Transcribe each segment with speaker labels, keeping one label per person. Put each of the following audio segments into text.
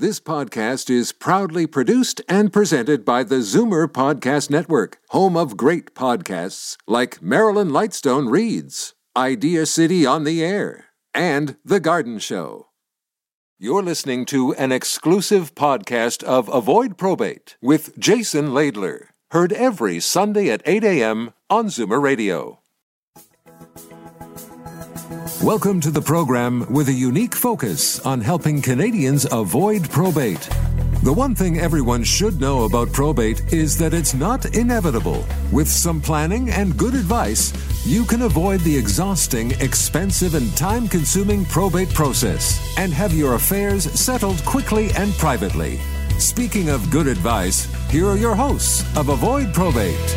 Speaker 1: This podcast is proudly produced and presented by the Zoomer Podcast Network, home of great podcasts like Marilyn Lightstone Reads, Idea City on the Air, and The Garden Show. You're listening to an exclusive podcast of Avoid Probate with Jason Laidler, heard every Sunday at 8 a.m. on Zoomer Radio. Welcome to the program with a unique focus on helping Canadians avoid probate. The one thing everyone should know about probate is that it's not inevitable. With some planning and good advice, you can avoid the exhausting, expensive, and time-consuming probate process and have your affairs settled quickly and privately. Speaking of good advice, here are your hosts of Avoid Probate.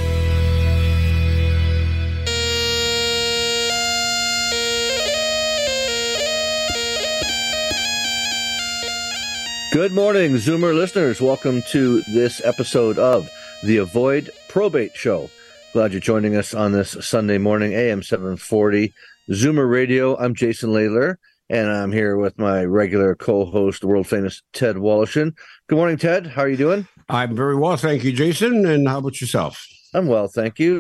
Speaker 2: Good morning, Zoomer listeners. Welcome to this episode of the Avoid Probate Show. Glad you're joining us on this Sunday morning, AM 740, Zoomer Radio. I'm Jason Laidler, and I'm here with my regular co-host, the world-famous Ted Woloshyn. Good morning, Ted. How are you doing?
Speaker 3: I'm very well, thank you, Jason. And how about yourself?
Speaker 2: I'm well, thank you.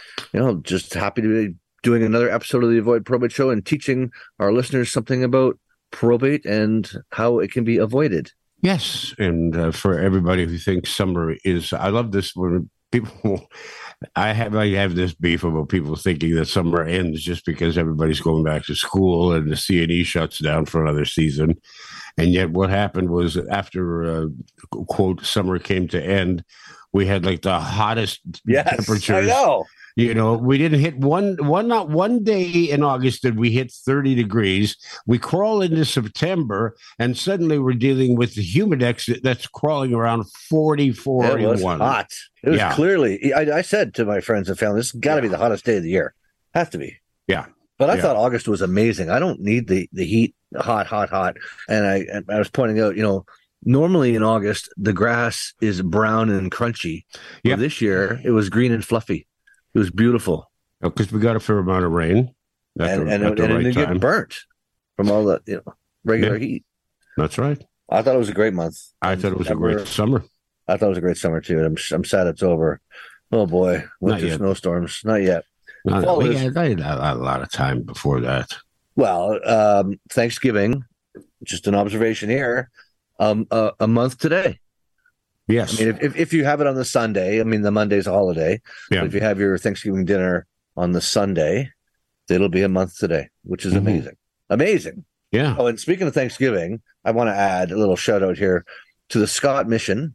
Speaker 2: Just happy to be doing another episode of the Avoid Probate Show and teaching our listeners something about probate and how it can be avoided.
Speaker 3: Yes, and for everybody who thinks summer is, I love this when people, I have this beef about people thinking that summer ends just because everybody's going back to school and the C&E shuts down for another season. And yet what happened was after, quote, summer came to end, we had like the hottest temperatures.
Speaker 2: I know.
Speaker 3: You know, we didn't hit not one day in August did we hit 30 degrees. We crawl into September, and suddenly we're dealing with the humidex that's crawling around 40, 41.
Speaker 2: It was hot. It was clearly, I said to my friends and family, this has got to be the hottest day of the year. Has to be.
Speaker 3: Yeah.
Speaker 2: But I thought August was amazing. I don't need the heat, hot. And I was pointing out, normally in August, the grass is brown and crunchy. Yeah. Well, this year, it was green and fluffy. It was beautiful.
Speaker 3: Because we got a fair amount of rain.
Speaker 2: And it didn't get burnt from all the regular heat.
Speaker 3: That's right.
Speaker 2: I thought it was a great month.
Speaker 3: I thought it was a great summer.
Speaker 2: I thought it was a great summer, too. I'm sad it's over. Oh, boy. Winter snowstorms. Not yet.
Speaker 3: I had a lot of time before that.
Speaker 2: Well, Thanksgiving, just an observation here, a month today.
Speaker 3: Yes.
Speaker 2: I mean, if you have it on the Sunday, the Monday's a holiday.
Speaker 3: Yeah.
Speaker 2: But if you have your Thanksgiving dinner on the Sunday, it'll be a month today, which is amazing. Amazing.
Speaker 3: Yeah.
Speaker 2: Oh, and speaking of Thanksgiving, I want to add a little shout out here to the Scott Mission.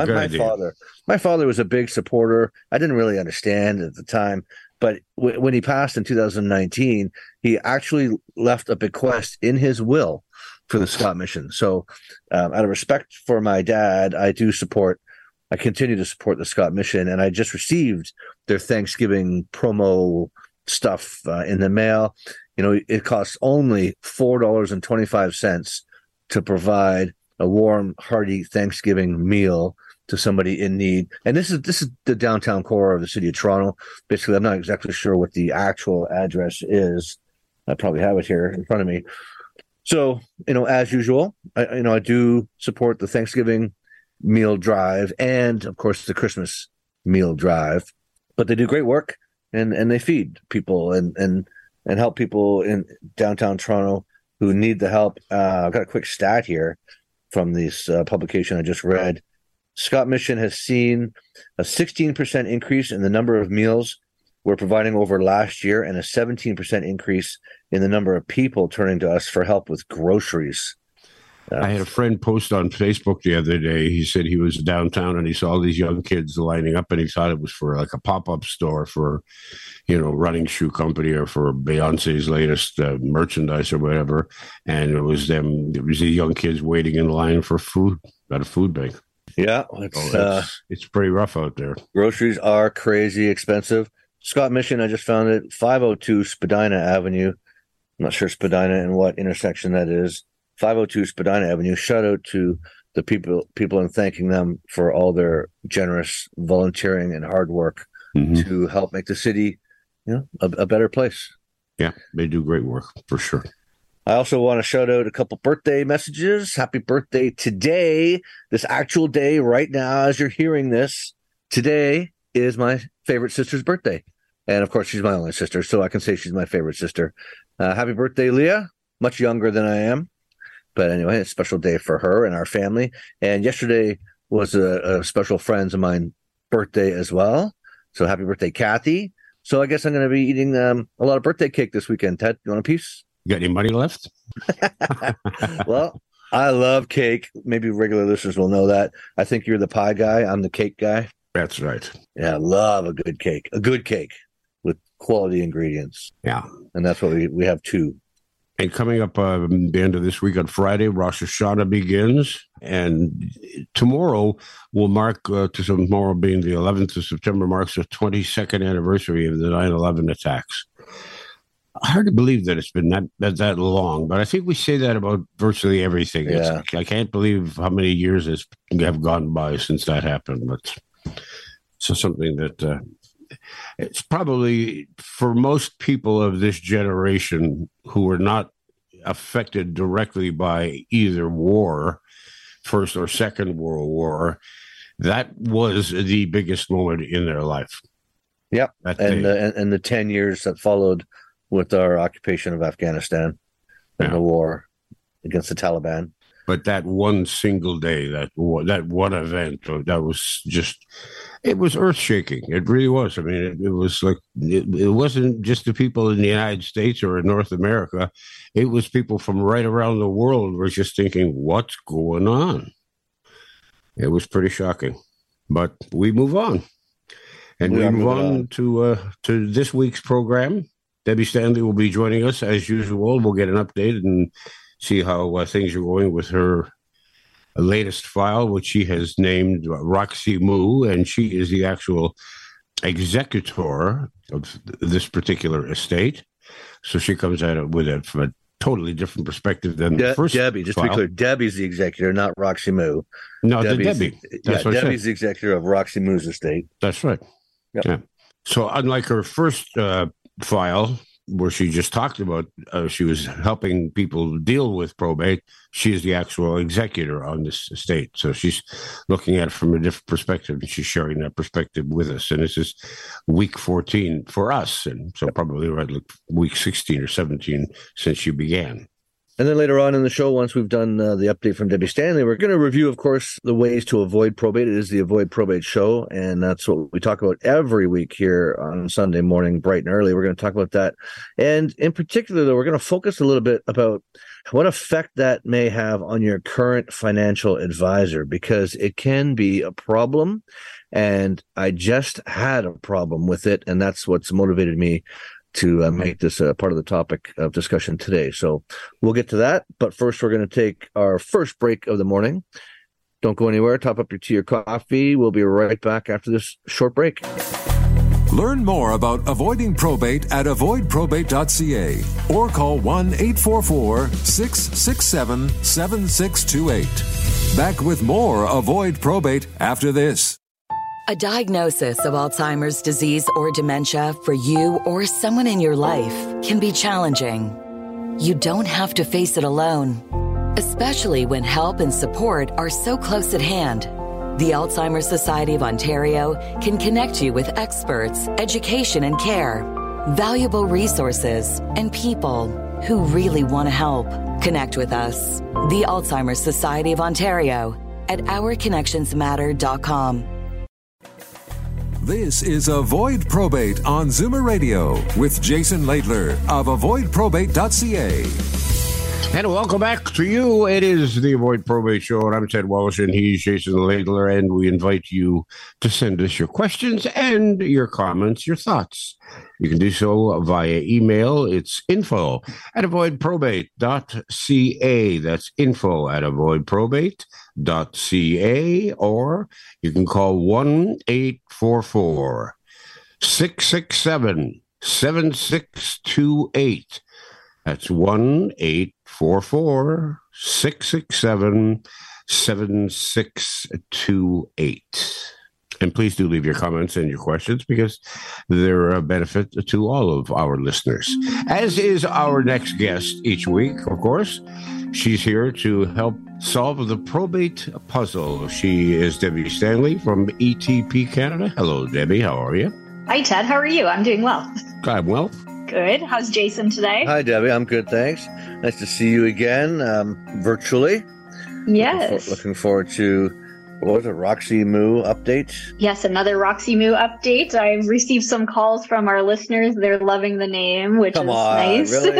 Speaker 2: My father was a big supporter. I didn't really understand at the time, but when he passed in 2019, he actually left a bequest in his will for the Scott Mission. So out of respect for my dad, I continue to support the Scott Mission, and I just received their Thanksgiving promo stuff in the mail. It costs only $4.25 to provide a warm, hearty Thanksgiving meal to somebody in need. And this is the downtown core of the city of Toronto. Basically, I'm not exactly sure what the actual address is. I probably have it here in front of me. So, as usual, I do support the Thanksgiving meal drive and, of course, the Christmas meal drive. But they do great work, and they feed people and help people in downtown Toronto who need the help. I've got a quick stat here from this publication I just read. Scott Mission has seen a 16% increase in the number of meals we're providing over last year and a 17% increase in the number of people turning to us for help with groceries.
Speaker 3: I had a friend post on Facebook the other day. He said he was downtown and he saw all these young kids lining up and he thought it was for like a pop-up store for, Running Shoe Company or for Beyonce's latest merchandise or whatever. And it was the young kids waiting in line for food at a food bank.
Speaker 2: Yeah.
Speaker 3: It's pretty rough out there.
Speaker 2: Groceries are crazy expensive. Scott Mission, I just found it, 502 Spadina Avenue. I'm not sure Spadina and what intersection that is. 502 Spadina Avenue. Shout out to the people and thanking them for all their generous volunteering and hard work to help make the city, a better place.
Speaker 3: Yeah, they do great work for sure.
Speaker 2: I also want to shout out a couple birthday messages. Happy birthday today, this actual day right now as you're hearing this. Today is my favorite sister's birthday. And of course, she's my only sister, so I can say she's my favorite sister. Happy birthday, Leah. Much younger than I am. But anyway, it's a special day for her and our family. And yesterday was a special friends of mine birthday as well. So happy birthday, Kathy. So I guess I'm going to be eating a lot of birthday cake this weekend. Ted, you want a piece?
Speaker 3: You got any money left?
Speaker 2: Well, I love cake. Maybe regular listeners will know that. I think you're the pie guy. I'm the cake guy.
Speaker 3: That's right.
Speaker 2: Yeah, I love a good cake. A good cake with quality ingredients.
Speaker 3: Yeah.
Speaker 2: And that's what we have too.
Speaker 3: And coming up the end of this week on Friday, Rosh Hashanah begins. And tomorrow will mark, tomorrow being the 11th of September, marks the 22nd anniversary of the 9/11 attacks. Hard to believe that it's been that long, but I think we say that about virtually everything.
Speaker 2: Yeah.
Speaker 3: I can't believe how many years have gone by since that happened. But so something that it's probably for most people of this generation who were not affected directly by either war, First or Second World War, that was the biggest moment in their life.
Speaker 2: Yep. And the 10 years that followed with our occupation of Afghanistan and the war against the Taliban.
Speaker 3: But that one single day, that one event, that was just, it was earth-shaking. It really was. I mean, it was like, it wasn't just the people in the United States or in North America. It was people from right around the world were just thinking, what's going on? It was pretty shocking. But we move on. And we move on to this week's program. Debbie Stanley will be joining us as usual. We'll get an update and see how things are going with her latest file, which she has named Roxy Moo, and she is the actual executor of this particular estate. So she comes at it with it from a totally different perspective than the first
Speaker 2: Debbie, just
Speaker 3: file.
Speaker 2: to be clear, Debbie's the executor, not Roxy Moo.
Speaker 3: No, Debbie.
Speaker 2: Debbie's the executor of Roxy Moo's estate.
Speaker 3: That's right. Yep. Yeah. So unlike her first file, where she just talked about she was helping people deal with probate, she is the actual executor on this estate. So she's looking at it from a different perspective, and she's sharing that perspective with us. And this is week 14 for us, and so probably like week 16 or 17 since she began.
Speaker 2: And then later on in the show, once we've done the update from Debbie Stanley, we're going to review, of course, the ways to avoid probate. It is the Avoid Probate Show, and that's what we talk about every week here on Sunday morning, bright and early. We're going to talk about that. And in particular, though, we're going to focus a little bit about what effect that may have on your current financial advisor, because it can be a problem. And I just had a problem with it, and that's what's motivated me to make this part of the topic of discussion today. So we'll get to that. But first, we're going to take our first break of the morning. Don't go anywhere. Top up your tea or coffee. We'll be right back after this short break.
Speaker 1: Learn more about avoiding probate at avoidprobate.ca or call 1-844-667-7628. Back with more Avoid Probate after this.
Speaker 4: A diagnosis of Alzheimer's disease or dementia for you or someone in your life can be challenging. You don't have to face it alone, especially when help and support are so close at hand. The Alzheimer's Society of Ontario can connect you with experts, education and care, valuable resources, and people who really want to help. Connect with us, the Alzheimer's Society of Ontario, at ourconnectionsmatter.com.
Speaker 1: This is Avoid Probate on Zoomer Radio with Jason Laidler of avoidprobate.ca.
Speaker 3: And welcome back to you. It is the Avoid Probate Show, and I'm Ted Walsh, and he's Jason Laidler, and we invite you to send us your questions and your comments, your thoughts. You can do so via email. It's info@avoidprobate.ca. That's info@avoidprobate.ca, or you can call 1-844-667-7628. That's 1-844-667-7628. And please do leave your comments and your questions because they're a benefit to all of our listeners. As is our next guest each week, of course. She's here to help solve the probate puzzle. She is Debbie Stanley from ETP Canada. Hello, Debbie. How are you?
Speaker 5: Hi, Ted. How are you? I'm doing well.
Speaker 3: I'm well.
Speaker 5: Good. How's Jason today?
Speaker 2: Hi, Debbie. I'm good, thanks. Nice to see you again, virtually.
Speaker 5: Yes.
Speaker 2: Looking forward to, what was it, Roxy Moo update?
Speaker 5: Yes, another Roxy Moo update. I've received some calls from our listeners. They're loving the name, which is nice.
Speaker 2: Really?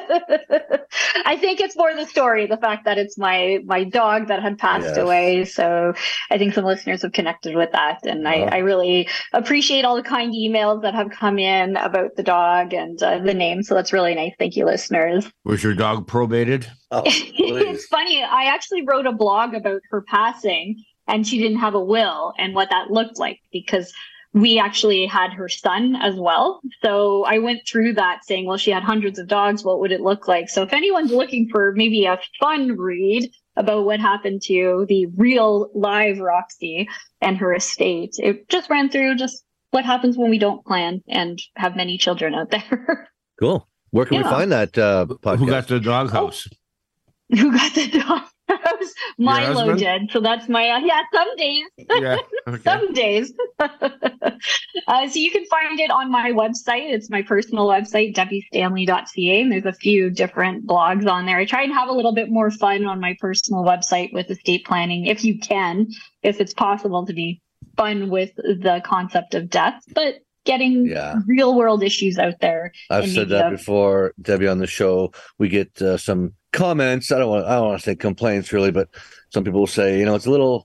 Speaker 5: I think it's more the story, the fact that it's my dog that had passed away. So I think some listeners have connected with that. And I really appreciate all the kind emails that have come in about the dog and the name. So that's really nice. Thank you, listeners.
Speaker 3: Was your dog probated?
Speaker 2: Oh,
Speaker 5: it's funny. I actually wrote a blog about her passing, and she didn't have a will and what that looked like, because we actually had her son as well. So I went through that saying, well, she had hundreds of dogs. What would it look like? So if anyone's looking for maybe a fun read about what happened to the real live Roxy and her estate, it just ran through just what happens when we don't plan and have many children out there.
Speaker 2: Cool. Where can we find that podcast?
Speaker 3: Who got the doghouse?
Speaker 5: Who got the dog? Milo did. So that's my, some days.
Speaker 3: Yeah, okay.
Speaker 5: Some days. So you can find it on my website. It's my personal website, debbiestanley.ca. And there's a few different blogs on there. I try and have a little bit more fun on my personal website with estate planning, if you can, if it's possible to be fun with the concept of death, but getting real world issues out there.
Speaker 2: I've said that before, Debbie, on the show. We get some comments. I don't want to say complaints really, but some people will say, it's a little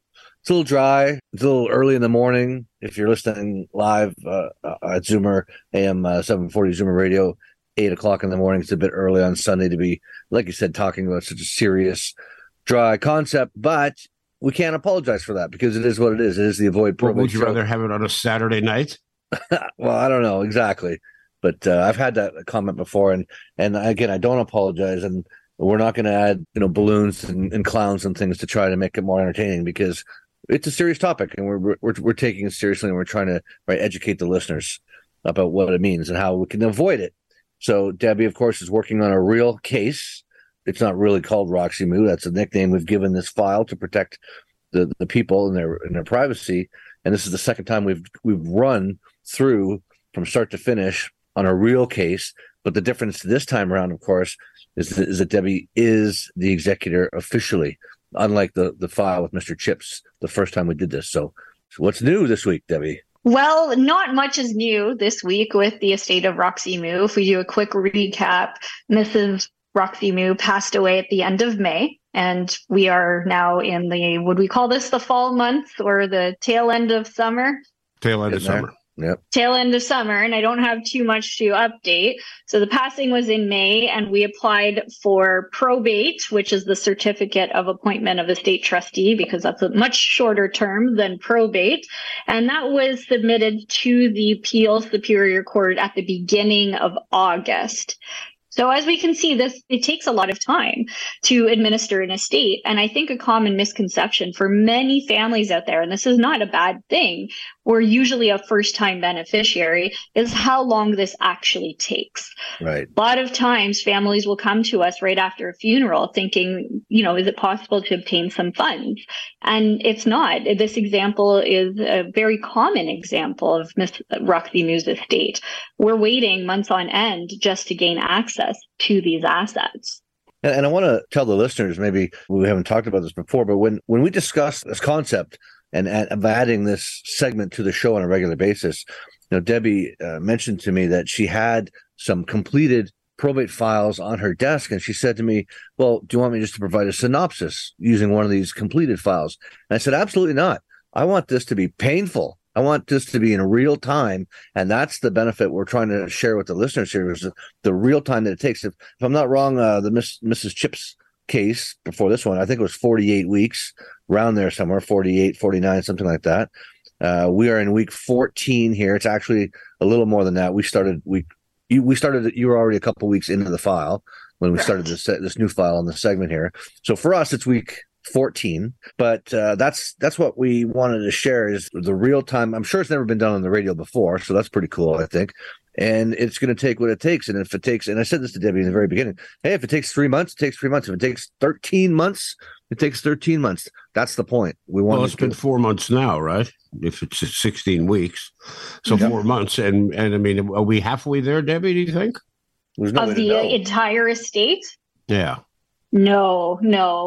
Speaker 2: dry. It's a little early in the morning. If you're listening live at Zoomer AM 740 Zoomer Radio, 8:00 in the morning, it's a bit early on Sunday to be, like you said, talking about such a serious, dry concept. But we can't apologize for that because it is what it is. It is the Avoid Probate.
Speaker 3: Would you rather have it on a Saturday night?
Speaker 2: Well, I don't know exactly, but I've had that comment before, and again, I don't apologize, and we're not going to add balloons and clowns and things to try to make it more entertaining because it's a serious topic, and we're taking it seriously, and we're trying to educate the listeners about what it means and how we can avoid it. So Debbie, of course, is working on a real case. It's not really called Roxy Moo. That's a nickname we've given this file to protect the people and their privacy. And this is the second time we've run through from start to finish on a real case. But the difference this time around, of course, is that Debbie is the executor officially, unlike the file with Mr. Chips the first time we did this. So what's new this week, Debbie?
Speaker 5: Well, not much is new this week with the estate of Roxy Moo. If we do a quick recap, Mrs. Roxy Moo passed away at the end of May. And we are now in would we call this the fall months or the tail end of summer?
Speaker 3: Tail end of summer.
Speaker 2: Yep.
Speaker 5: Tail end of summer, and I don't have too much to update. So the passing was in May, and we applied for probate, which is the certificate of appointment of estate trustee, because that's a much shorter term than probate. And that was submitted to the Peel Superior Court at the beginning of August. So as we can see, it takes a lot of time to administer an estate. And I think a common misconception for many families out there, and this is not a bad thing, we're usually a first-time beneficiary, is how long this actually takes.
Speaker 2: Right.
Speaker 5: A lot of times families will come to us right after a funeral thinking, is it possible to obtain some funds? And it's not. This example is a very common example of Miss Roxy Moo's estate. We're waiting months on end just to gain access to these assets.
Speaker 2: And I want to tell the listeners, maybe we haven't talked about this before, but when we discuss this concept and of adding this segment to the show on a regular basis, Debbie mentioned to me that she had some completed probate files on her desk, and she said to me, well, do you want me just to provide a synopsis using one of these completed files? And I said, absolutely not. I want this to be painful. I want this to be in real time, and that's the benefit we're trying to share with the listeners here, is the real time that it takes. If I'm not wrong, the Mrs. Chips case before this one, I think it was 48 weeks, around there somewhere, 48, 49, something like that. We are in week 14 here. It's actually a little more than that. You were already a couple weeks into the file when we started this new file on the segment here. So for us, it's week 14. But that's what we wanted to share is the real time. I'm sure it's never been done on the radio before, so that's pretty cool, I think. And it's going to take what it takes. And if it takes, and I said this to Debbie in the very beginning, hey, if it takes 3 months, it takes 3 months. If it takes 13 months, it takes 13 months. That's the point.
Speaker 3: It's been 4 months now, right? If it's 16 weeks. So 4 months. And I mean, are we halfway there, Debbie, do you think?
Speaker 5: Of the entire estate?
Speaker 3: Yeah.
Speaker 5: No.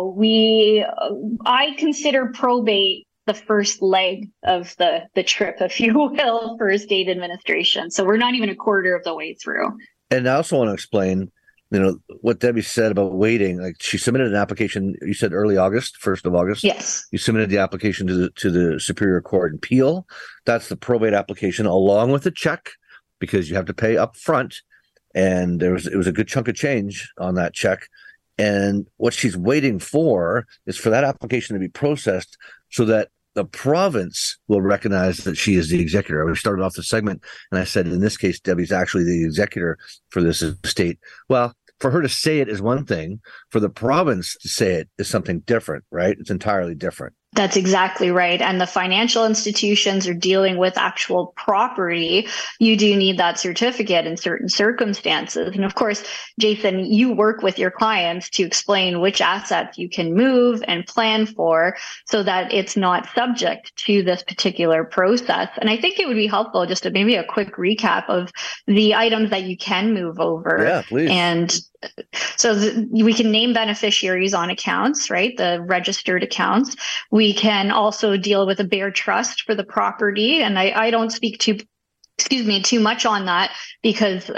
Speaker 5: I consider probate the first leg of the trip, if you will, for estate administration. So we're not even a quarter of the way through.
Speaker 2: And I also want to explain, what Debbie said about waiting. Like, she submitted an application, you said early August, 1st of August?
Speaker 5: Yes.
Speaker 2: You submitted the application to the Superior Court in Peel. That's the probate application, along with a check, because you have to pay up front. And it was a good chunk of change on that check. And what she's waiting for is for that application to be processed so that the province will recognize that she is the executor. We started off the segment and I said, in this case, Debbie's actually the executor for this estate. Well, for her to say it is one thing. For the province to say it is something different, right? It's entirely different.
Speaker 5: That's exactly right. And the financial institutions are dealing with actual property. You do need that certificate in certain circumstances. And of course, Jason, you work with your clients to explain which assets you can move and plan for so that it's not subject to this particular process. And I think it would be helpful just to maybe a quick recap of the items that you can move over.
Speaker 2: Yeah, please.
Speaker 5: And so we can name beneficiaries on accounts, right? The registered accounts. We can also deal with a bare trust for the property. And I don't speak too much on that because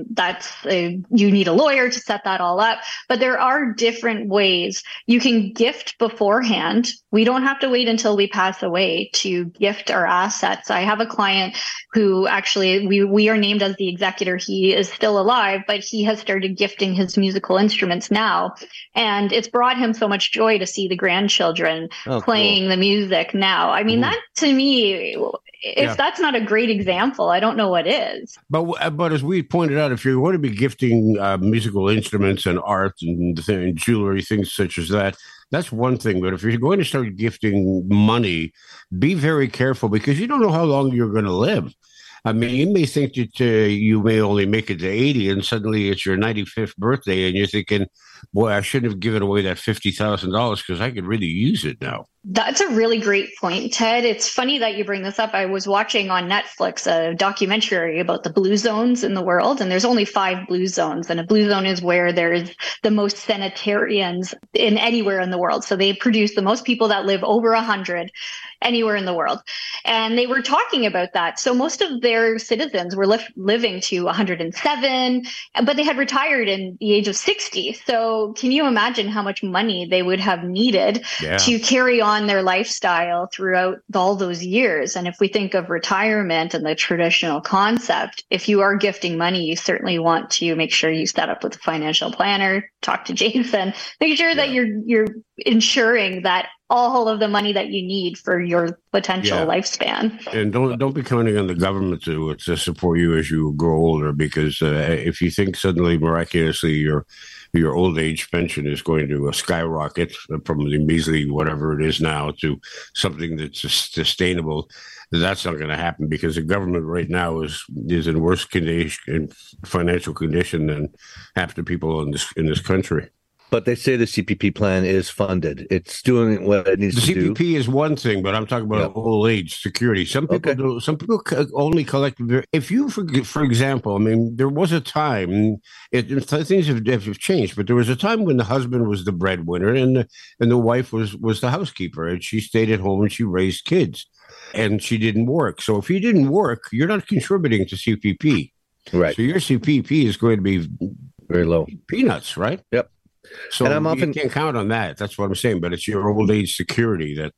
Speaker 5: you need a lawyer to set that all up. But there are different ways. You can gift beforehand. We don't have to wait until we pass away to gift our assets. I have a client who actually, we are named as the executor. He is still alive, but he has started gifting his musical instruments now. And it's brought him so much joy to see the grandchildren playing the music now. I mean, that to me, if that's not a great example, I don't know what is.
Speaker 3: But as we pointed out, if you're going to be gifting musical instruments and art and jewelry, things such as that, that's one thing. But if you're going to start gifting money, be very careful because you don't know how long you're going to live. I mean, you may think that you may only make it to 80 and suddenly it's your 95th birthday and you're thinking, boy, I shouldn't have given away that $50,000 because I could really use it now.
Speaker 5: That's a really great point, Ted. It's funny that you bring this up. I was watching on Netflix a documentary about the blue zones in the world, and there's only 5 blue zones. And a blue zone is where there's the most centenarians in anywhere in the world. So they produce the most people that live over 100 anywhere in the world. And they were talking about that. So most of their citizens were living to 107, but they had retired in the age of 60. So can you imagine how much money they would have needed to carry on their lifestyle throughout all those years? And if we think of retirement and the traditional concept, if you are gifting money, you certainly want to make sure you set up with a financial planner, talk to Jason, make sure that you're ensuring that all of the money that you need for your potential lifespan.
Speaker 3: And don't be counting on the government to support you as you grow older, because if you think suddenly miraculously your old age pension is going to skyrocket from the measly whatever it is now to something that's sustainable, that's not going to happen because the government right now is in worse condition, financial condition than half the people in this country.
Speaker 2: But they say the CPP plan is funded. It's doing what it needs to do.
Speaker 3: The CPP is one thing, but I'm talking about old age security. Some people do. Some people only collect. If you, for example, I mean, there was a time. Things have changed, but there was a time when the husband was the breadwinner and the wife was the housekeeper, and she stayed at home and she raised kids, and she didn't work. So if you didn't work, you're not contributing to CPP.
Speaker 2: Right.
Speaker 3: So your CPP is going to be
Speaker 2: very low.
Speaker 3: Peanuts, right?
Speaker 2: Yep.
Speaker 3: So you can't count on that. That's what I'm saying. But it's your old age security that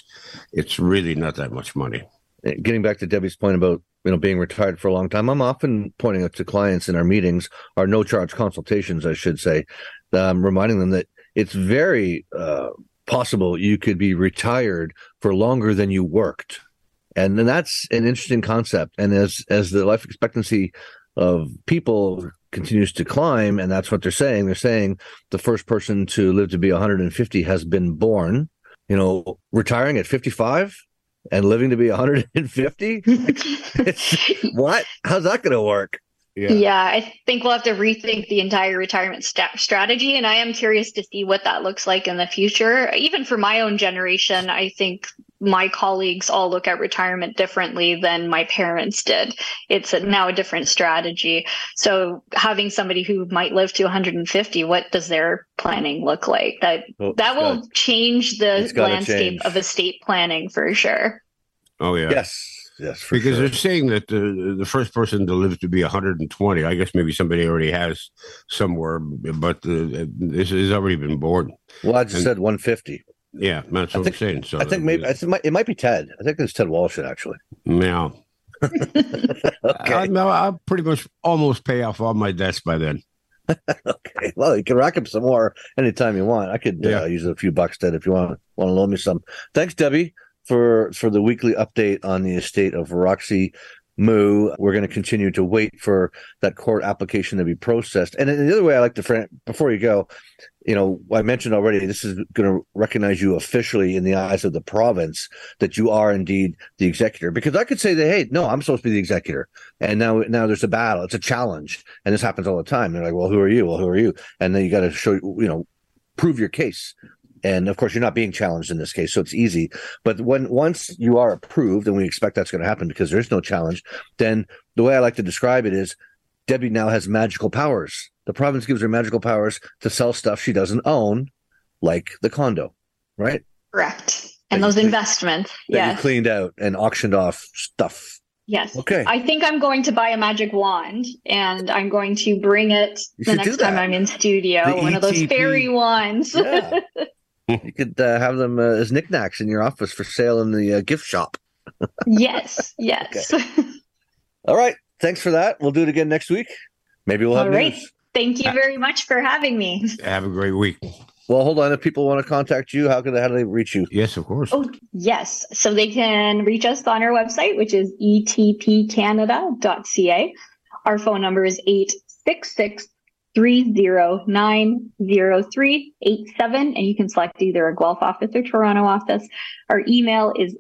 Speaker 3: it's really not that much money.
Speaker 2: Getting back to Debbie's point about being retired for a long time, I'm often pointing out to clients in our meetings, our no charge consultations, I should say, reminding them that it's very possible you could be retired for longer than you worked, and then that's an interesting concept. And as the life expectancy of people continues to climb, and that's what they're saying. They're saying the first person to live to be 150 has been born. Retiring at 55 and living to be 150? What? How's that going to work?
Speaker 5: Yeah, I think we'll have to rethink the entire retirement strategy. And I am curious to see what that looks like in the future. Even for my own generation, I think my colleagues all look at retirement differently than my parents did. It's now a different strategy. So having somebody who might live to 150, what does their planning look like? That will change the landscape of estate planning for sure.
Speaker 3: Oh, yeah.
Speaker 2: Yes,
Speaker 3: because they're saying that the first person to live to be 120. I guess maybe somebody already has somewhere, but this has already been born.
Speaker 2: Well, I just said 150.
Speaker 3: Yeah, that's what I'm saying. So
Speaker 2: I think it might be Ted. I think it's Ted Walsh, actually.
Speaker 3: Yeah.
Speaker 2: Okay.
Speaker 3: I'll pretty much almost pay off all my debts by then.
Speaker 2: Okay. Well, you can rack up some more anytime you want. I could use a few bucks, Ted, if you want to loan me some. Thanks, Debbie, for the weekly update on the estate of Roxy Moo. We're going to continue to wait for that court application to be processed. And the other way I like to, before you go, I mentioned already, this is going to recognize you officially in the eyes of the province that you are indeed the executor. Because I could say that, hey, no, I'm supposed to be the executor. And now there's a battle. It's a challenge. And this happens all the time. They're like, well, who are you? Well, who are you? And then you got to show, prove your case. And of course, you're not being challenged in this case, so it's easy. But once you are approved, and we expect that's going to happen because there's no challenge, then the way I like to describe it is Debbie now has magical powers. The province gives her magical powers to sell stuff she doesn't own, like the condo, right?
Speaker 5: Correct. And those investments.
Speaker 2: That you cleaned out and auctioned off stuff.
Speaker 5: Yes.
Speaker 2: Okay.
Speaker 5: I think I'm going to buy a magic wand, and I'm going to bring it the next time I'm in studio. One of those fairy wands.
Speaker 2: Yeah. You could have them as knickknacks in your office for sale in the gift shop.
Speaker 5: Yes.
Speaker 2: Okay. All right. Thanks for that. We'll do it again next week. Maybe we'll have news.
Speaker 5: Thank you very much for having me.
Speaker 3: Have a great week.
Speaker 2: Well, hold on. If people want to contact you, how do they reach you?
Speaker 3: Yes, of course.
Speaker 5: Oh, yes. So they can reach us on our website, which is etpcanada.ca. Our phone number is 866-309-0387, and you can select either a Guelph office or Toronto office. Our email is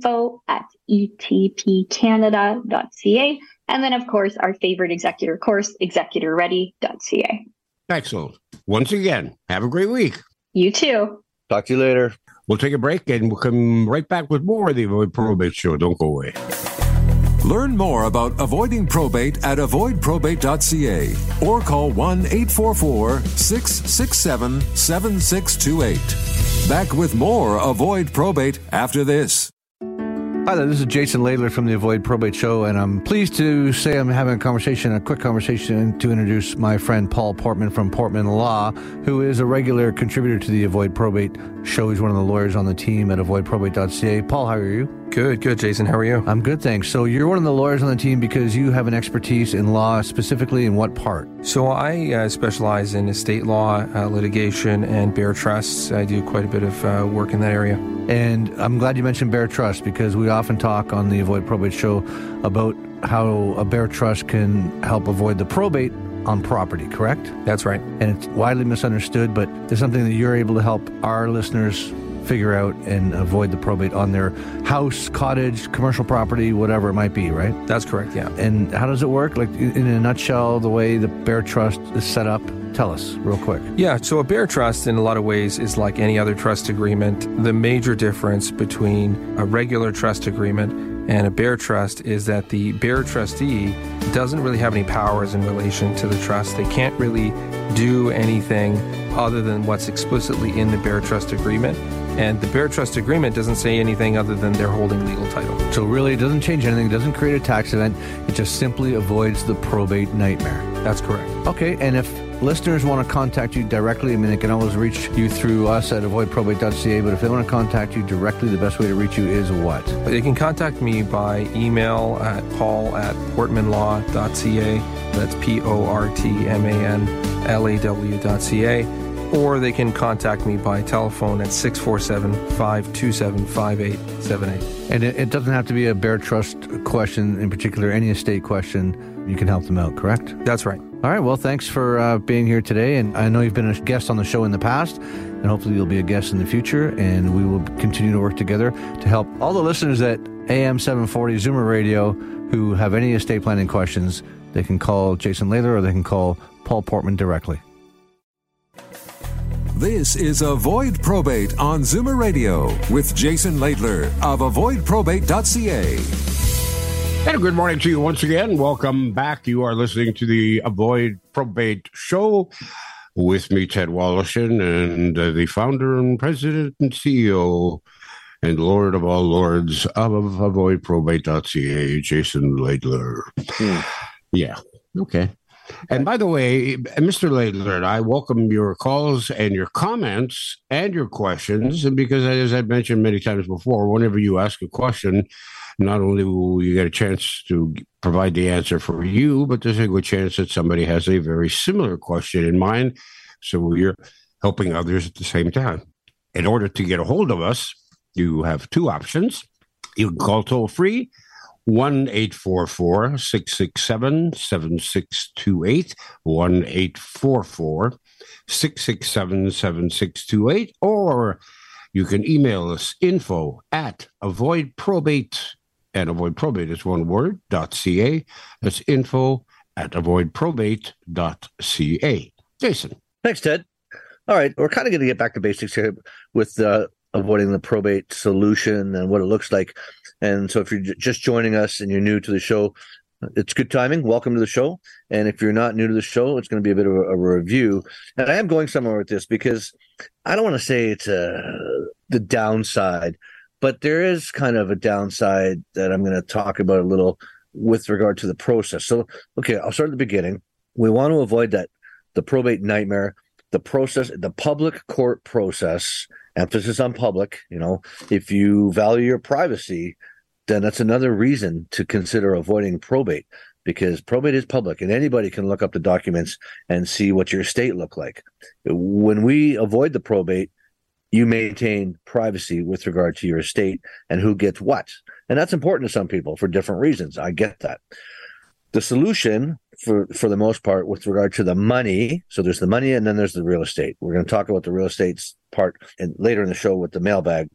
Speaker 5: info@etpcanada.ca. And then, of course, our favorite executor course, executorready.ca.
Speaker 3: Excellent. Once again, have a great week.
Speaker 5: You too.
Speaker 2: Talk to you later.
Speaker 3: We'll take a break and we'll come right back with more of the Avoid Probate Show. Don't go away.
Speaker 1: Learn more about avoiding probate at avoidprobate.ca or call 1-844-667-7628. Back with more Avoid Probate after this.
Speaker 6: Hi there, this is Jason Laidler from the Avoid Probate Show, and I'm pleased to say I'm having a quick conversation to introduce my friend Paul Portman from Portman Law, who is a regular contributor to the Avoid Probate Show. He's one of the lawyers on the team at avoidprobate.ca. Paul, how are you?
Speaker 7: Good, Jason. How are you?
Speaker 6: I'm good, thanks. So you're one of the lawyers on the team because you have an expertise in law, specifically in what part?
Speaker 7: So I specialize in estate law, litigation, and bear trusts. I do quite a bit of work in that area.
Speaker 6: And I'm glad you mentioned bear trust because we often talk on the Avoid Probate Show about how a bear trust can help avoid the probate on property, correct?
Speaker 7: That's right.
Speaker 6: And it's widely misunderstood, but there's something that you're able to help our listeners figure out and avoid the probate on their house, cottage, commercial property, whatever it might be, right?
Speaker 7: That's correct, yeah.
Speaker 6: And how does it work? Like in a nutshell, the way the bear trust is set up? Tell us real quick.
Speaker 7: Yeah, so a bear trust in a lot of ways is like any other trust agreement. The major difference between a regular trust agreement and a bear trust is that the bear trustee doesn't really have any powers in relation to the trust. They can't really do anything other than what's explicitly in the bear trust agreement. And the bear trust agreement doesn't say anything other than they're holding legal title.
Speaker 6: So really, it doesn't change anything. It doesn't create a tax event. It just simply avoids the probate nightmare.
Speaker 7: That's correct.
Speaker 6: Okay, and if listeners want to contact you directly, I mean, they can always reach you through us at avoidprobate.ca, but if they want to contact you directly, the best way to reach you is what?
Speaker 7: They can contact me by email at paul@portmanlaw.ca. That's PORTMANLAW.ca. Or they can contact me by telephone at 647-527-5878.
Speaker 6: And it doesn't have to be a bear trust question in particular, any estate question. You can help them out, correct?
Speaker 7: That's right.
Speaker 6: All right. Well, thanks for being here today. And I know you've been a guest on the show in the past, and hopefully you'll be a guest in the future. And we will continue to work together to help all the listeners at AM 740 Zoomer Radio who have any estate planning questions. They can call Jason Laidler or they can call Paul Portman directly.
Speaker 1: This is Avoid Probate on Zoomer Radio with Jason Laidler of avoidprobate.ca.
Speaker 3: And good morning to you once again. Welcome back. You are listening to the Avoid Probate Show with me, Ted Woloshyn, and the founder and president and CEO and Lord of all lords of avoidprobate.ca, Jason Laidler. Yeah. Okay. And by the way, Mr. Laidler, I welcome your calls and your comments and your questions. And because, as I've mentioned many times before, whenever you ask a question, not only will you get a chance to provide the answer for you, but there's a good chance that somebody has a very similar question in mind. So you're helping others at the same time. In order to get a hold of us, you have two options. You can call toll free, 1-844-667-7628, 1-844-667-7628, or you can email us info@avoidprobate, and Avoid Probate is one word, .ca. That's info@avoidprobate.ca. Jason.
Speaker 2: Thanks, Ted. All right, we're kind of going to get back to basics here with avoiding the probate solution and what it looks like. And so if you're just joining us and you're new to the show, it's good timing. Welcome to the show. And if you're not new to the show, it's going to be a bit of a review. And I am going somewhere with this because I don't want to say it's the downside, but there is kind of a downside that I'm going to talk about a little with regard to the process. So, okay, I'll start at the beginning. We want to avoid that, the probate nightmare, the process, the public court process, emphasis on public. You know, if you value your privacy, then that's another reason to consider avoiding probate, because probate is public and anybody can look up the documents and see what your estate looked like. When we avoid the probate, you maintain privacy with regard to your estate and who gets what. And that's important to some people for different reasons. I get that. The solution for the most part with regard to the money, so there's the money and then there's the real estate. We're going to talk about the real estate's part and later in the show with the mailbag.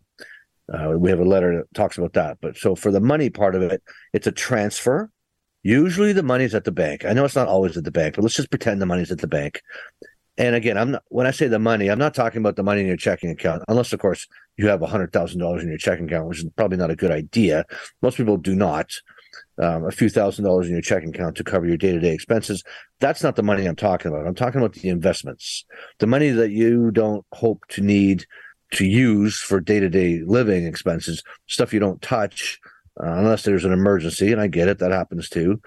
Speaker 2: We have a letter that talks about that. But so for the money part of it, it's a transfer. Usually the money's at the bank. I know it's not always at the bank, but let's just pretend the money's at the bank. And again, when I say the money, I'm not talking about the money in your checking account, unless, of course, you have $100,000 in your checking account, which is probably not a good idea. Most people do not. A few $1,000s in your checking account to cover your day-to-day expenses. That's not the money I'm talking about. I'm talking about the investments, the money that you don't hope to need to use for day-to-day living expenses, stuff you don't touch unless there's an emergency. And I get it. That happens too.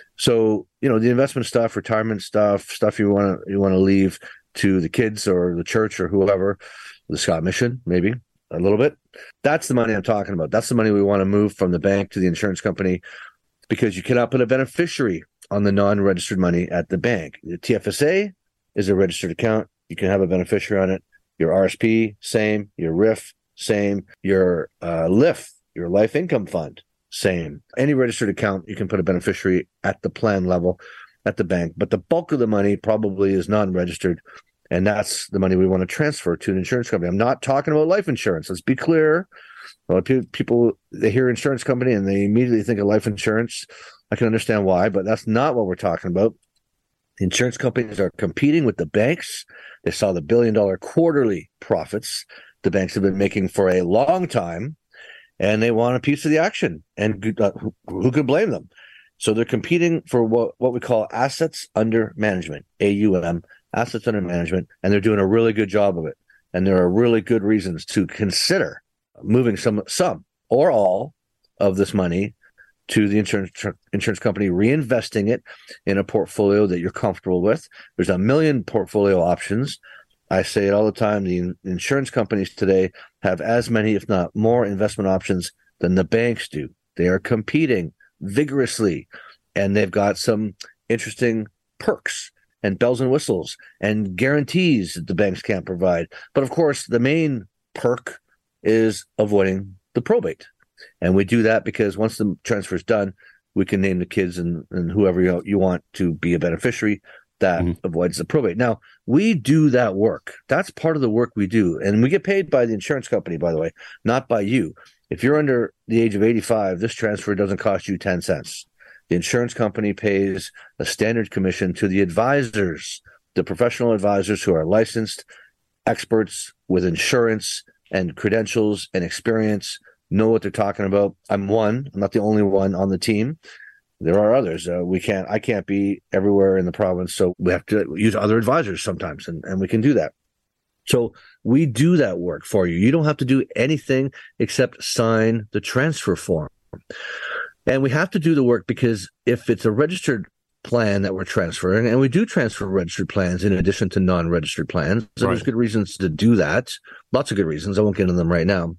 Speaker 2: So, you know, the investment stuff, retirement stuff you want to leave to the kids or the church or whoever, the Scott Mission, maybe a little bit. That's the money I'm talking about. That's the money we want to move from the bank to the insurance company, because you cannot put a beneficiary on the non-registered money at the bank. The TFSA is a registered account. You can have a beneficiary on it. Your RSP, same. Your RIF, same. Your LIF, your life income fund, same. Any registered account, you can put a beneficiary at the plan level at the bank. But the bulk of the money probably is non-registered, and that's the money we want to transfer to an insurance company. I'm not talking about life insurance. Let's be clear. A lot of people, they hear insurance company and they immediately think of life insurance. I can understand why, but that's not what we're talking about. Insurance companies are competing with the banks. They saw the $1 billion quarterly profits the banks have been making for a long time, and they want a piece of the action. And who could blame them? So they're competing for what we call assets under management, AUM, assets under management, and they're doing a really good job of it. And there are really good reasons to consider moving some or all of this money to the insurance company, reinvesting it in a portfolio that you're comfortable with. There's a million portfolio options. I say it all the time. The insurance companies today have as many, if not more, investment options than the banks do. They are competing vigorously, and they've got some interesting perks and bells and whistles and guarantees that the banks can't provide. But of course, the main perk is avoiding the probate. And we do that because once the transfer is done, we can name the kids and whoever you want to be a beneficiary that avoids the probate. Now, we do that work. That's part of the work we do. And we get paid by the insurance company, by the way, not by you. If you're under the age of 85, this transfer doesn't cost you 10 cents. The insurance company pays a standard commission to the advisors, the professional advisors who are licensed experts with insurance and credentials and experience, know what they're talking about. I'm not the only one on the team. There are others. I can't be everywhere in the province, so we have to use other advisors sometimes, and we can do that. So we do that work for you. You don't have to do anything except sign the transfer form. And we have to do the work because if it's a registered plan that we're transferring, and we do transfer registered plans in addition to non-registered plans, and there's good reasons to do that. Lots of good reasons. I won't get into them right now.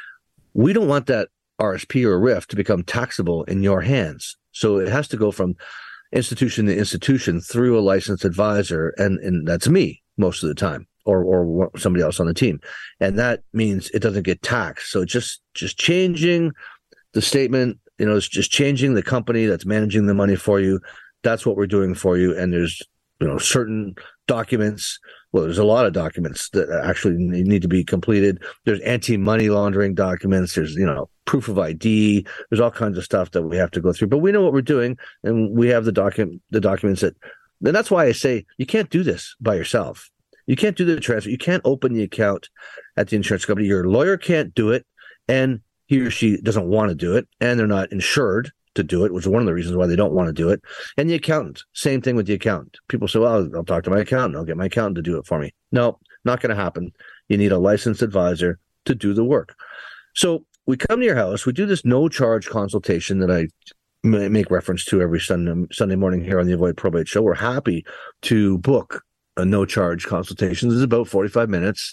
Speaker 2: We don't want that RSP or RIF to become taxable in your hands. So it has to go from institution to institution through a licensed advisor, and that's me most of the time, or somebody else on the team. And that means it doesn't get taxed. So just changing the statement, it's just changing the company that's managing the money for you. That's what we're doing for you. And there's, certain documents. Well, there's a lot of documents that actually need to be completed. There's anti-money laundering documents. There's, proof of ID. There's all kinds of stuff that we have to go through. But we know what we're doing, and we have the documents that. And that's why I say you can't do this by yourself. You can't do the transfer. You can't open the account at the insurance company. Your lawyer can't do it, and he or she doesn't want to do it, and they're not insured to do it, which is one of the reasons why they don't want to do it. And the accountant, same thing with the accountant. People say, well, I'll talk to my accountant. I'll get my accountant to do it for me. No, not going to happen. You need a licensed advisor to do the work. So we come to your house. We do this no-charge consultation that I make reference to every Sunday morning here on the Avoid Probate Show. We're happy to book a no-charge consultation. This is about 45 minutes,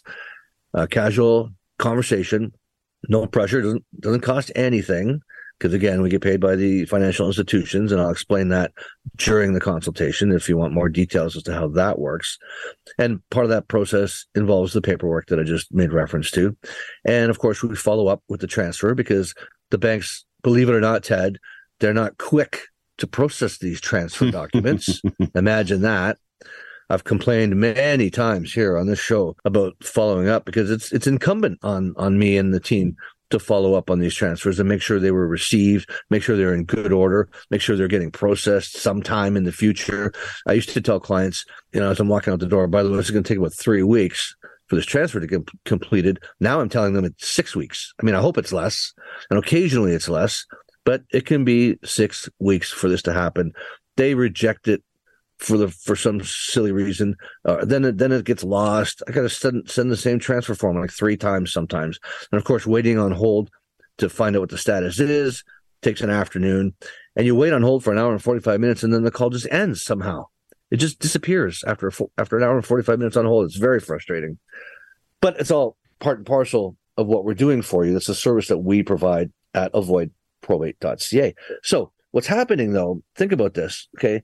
Speaker 2: casual conversation, no pressure, doesn't cost anything. Because, again, we get paid by the financial institutions, and I'll explain that during the consultation if you want more details as to how that works. And part of that process involves the paperwork that I just made reference to. And, of course, we follow up with the transfer because the banks, believe it or not, Ted, they're not quick to process these transfer documents. Imagine that. I've complained many times here on this show about following up because it's incumbent on me and the team to follow up on these transfers and make sure they were received, make sure they're in good order, make sure they're getting processed sometime in the future. I used to tell clients, as I'm walking out the door, by the way, this is going to take about 3 weeks for this transfer to get completed. Now I'm telling them it's 6 weeks. I mean, I hope it's less, and occasionally it's less, but it can be 6 weeks for this to happen. They reject it for some silly reason. Then it gets lost. I got to send the same transfer form like 3 times sometimes. And of course, waiting on hold to find out what the status is takes an afternoon. And you wait on hold for an hour and 45 minutes, and then the call just ends somehow. It just disappears after an hour and 45 minutes on hold. It's very frustrating. But it's all part and parcel of what we're doing for you. That's a service that we provide at avoidprobate.ca. So what's happening, though, think about this, okay?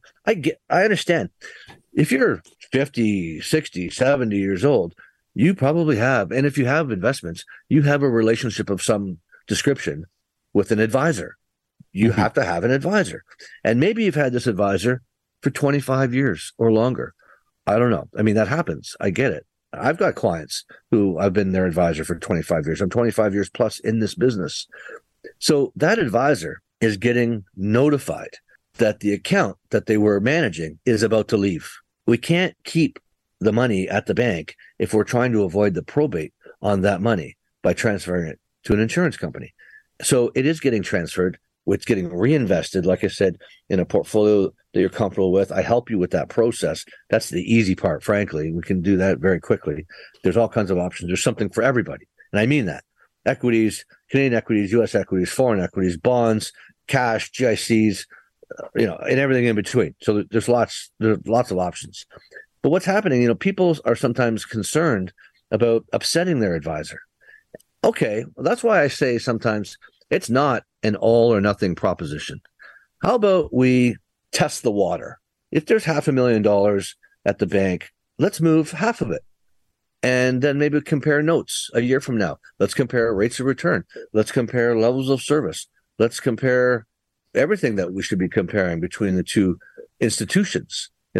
Speaker 2: I understand. If you're 50, 60, 70 years old, you probably have, and if you have investments, you have a relationship of some description with an advisor. You have to have an advisor. And maybe you've had this advisor for 25 years or longer. I don't know. I mean, that happens. I get it. I've got clients who I've been their advisor for 25 years. I'm 25 years plus in this business. So that advisor is getting notified that the account that they were managing is about to leave. We can't keep the money at the bank if we're trying to avoid the probate on that money by transferring it to an insurance company. So it is getting transferred. It's getting reinvested, like I said, in a portfolio that you're comfortable with. I help you with that process. That's the easy part, frankly. We can do that very quickly. There's all kinds of options. There's something for everybody. And I mean that. Equities, Canadian equities, U.S. equities, foreign equities, bonds, cash, GICs, and everything in between. So there's lots of options. But what's happening, people are sometimes concerned about upsetting their advisor. Okay, well, that's why I say sometimes it's not an all or nothing proposition. How about we test the water? If there's $500,000 at the bank, let's move half of it. And then maybe compare notes a year from now. Let's compare rates of return. Let's compare levels of service. Let's compare everything that we should be comparing between the two institutions.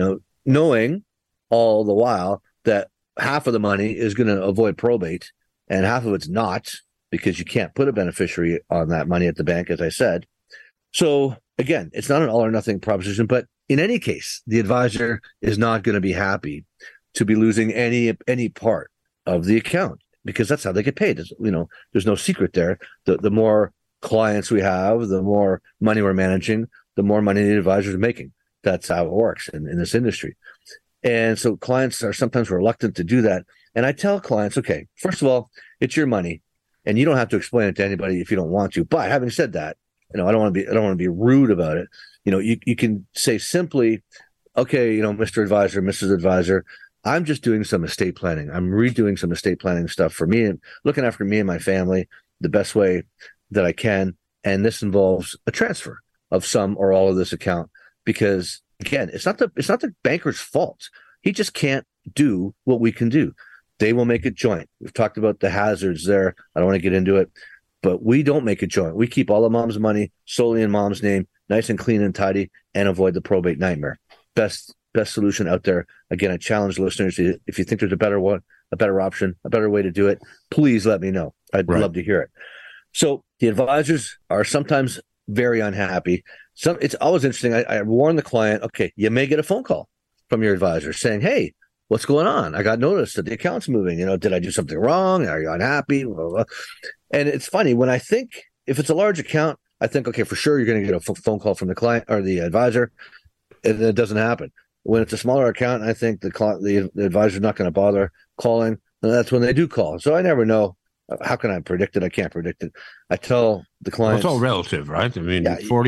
Speaker 2: knowing all the while that half of the money is going to avoid probate and half of it's not, because you can't put a beneficiary on that money at the bank, as I said. So again, it's not an all or nothing proposition, but in any case, the advisor is not going to be happy to be losing any part of the account, because that's how they get paid. There's no secret there. The more clients we have, the more money we're managing, the more money the advisors are making. That's how it works in this industry. And so clients are sometimes reluctant to do that. And I tell clients, okay, first of all, it's your money, and you don't have to explain it to anybody if you don't want to. But having said that, I don't want to be rude about it. You can say simply, okay, Mr. Advisor, Mrs. Advisor, I'm just doing some estate planning. I'm redoing some estate planning stuff for me and looking after me and my family the best way that I can. And this involves a transfer of some or all of this account, because again, it's not the banker's fault. He just can't do what we can do. They will make it joint. We've talked about the hazards there. I don't want to get into it, but we don't make it joint. We keep all of mom's money solely in mom's name, nice and clean and tidy, and avoid the probate nightmare. Best solution out there. Again, I challenge listeners, if you think there's a better one, a better option, a better way to do it, please let me know. I'd love to hear it. So the advisors are sometimes very unhappy. It's always interesting. I warn the client, okay, you may get a phone call from your advisor saying, hey, what's going on? I got notice that the account's moving. Did I do something wrong? Are you unhappy? Blah, blah, blah. And it's funny, when I think, if it's a large account, I think, okay, for sure you're going to get a phone call from the client or the advisor, and it doesn't happen. When it's a smaller account, I think the advisor's not going to bother calling, and that's when they do call. So I never know. How can I predict it? I can't predict it. I tell the clients.
Speaker 3: Well, it's all relative, right? I mean,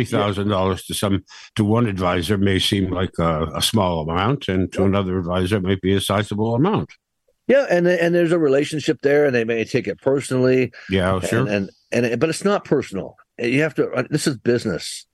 Speaker 3: $40,000 to one advisor may seem like a small amount, and to another advisor it might be a sizable amount.
Speaker 2: Yeah, and there's a relationship there, and they may take it personally.
Speaker 3: Yeah, sure.
Speaker 2: But it's not personal. You have to. This is business,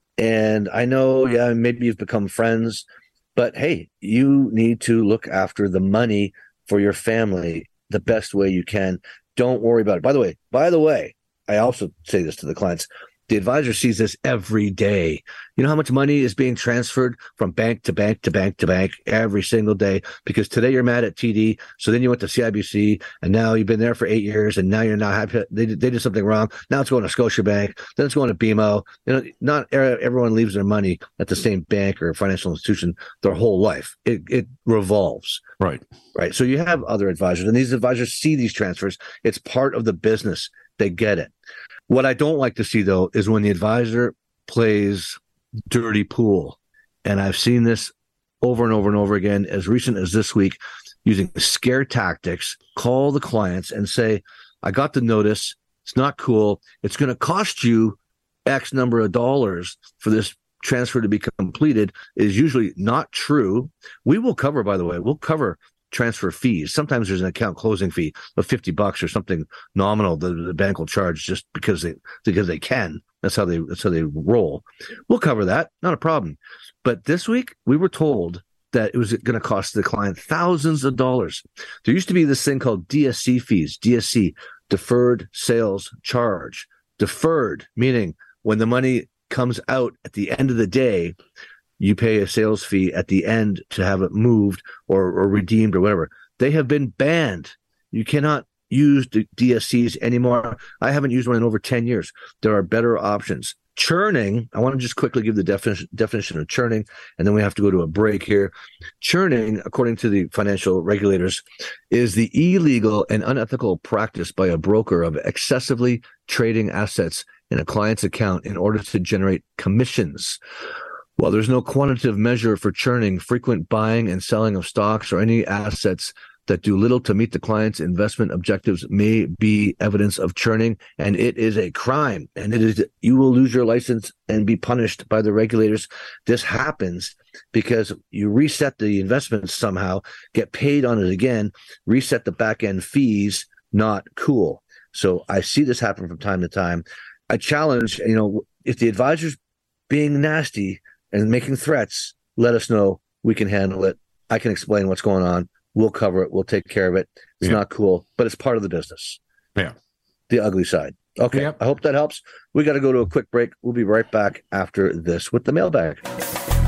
Speaker 2: and I know. Yeah, maybe you've become friends, but hey, you need to look after the money for your family the best way you can. Don't worry about it. By the way, I also say this to the clients. The advisor sees this every day. You know how much money is being transferred from bank to bank to bank to bank every single day? Because today you're mad at TD, so then you went to CIBC, and now you've been there for 8 years, and now you're not happy. They did something wrong. Now it's going to Scotiabank, then it's going to BMO. Not everyone leaves their money at the same bank or financial institution their whole life. It revolves.
Speaker 3: Right.
Speaker 2: So you have other advisors, and these advisors see these transfers. It's part of the business. They get it. What I don't like to see, though, is when the advisor plays dirty pool. And I've seen this over and over and over again, as recent as this week, using scare tactics, call the clients and say, I got the notice. It's not cool. It's going to cost you X number of dollars for this transfer to be completed. Is usually not true. We will cover, by the way, transfer fees. Sometimes there's an account closing fee of $50 or something nominal that the bank will charge just because they can. That's how they roll. We'll cover that, not a problem. But this week we were told that it was going to cost the client thousands of dollars. There used to be this thing called DSC fees. DSC, deferred sales charge. Deferred meaning when the money comes out at the end of the day, you pay a sales fee at the end to have it moved or redeemed or whatever. They have been banned. You cannot use the DSCs anymore. I haven't used one in over 10 years. There are better options. Churning, I want to just quickly give the definition of churning, and then we have to go to a break here. Churning, according to the financial regulators, is the illegal and unethical practice by a broker of excessively trading assets in a client's account in order to generate commissions. While there's no quantitative measure for churning, frequent buying and selling of stocks or any assets that do little to meet the client's investment objectives may be evidence of churning, and it is a crime. And you will lose your license and be punished by the regulators. This happens because you reset the investment somehow, get paid on it again, reset the back end fees. Not cool. So I see this happen from time to time. I challenge, if the advisor's being nasty and making threats, let us know. We can handle it. I can explain what's going on. We'll cover it. We'll take care of it. It's not cool, but it's part of the business.
Speaker 3: Yeah.
Speaker 2: The ugly side. Okay. Yep. I hope that helps. We got to go to a quick break. We'll be right back after this with the mailbag.